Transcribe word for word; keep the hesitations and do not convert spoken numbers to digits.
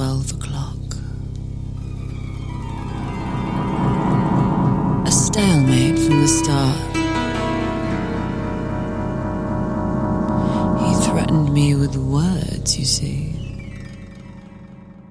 twelve o'clock. A stalemate from the start. He threatened me with words, you see.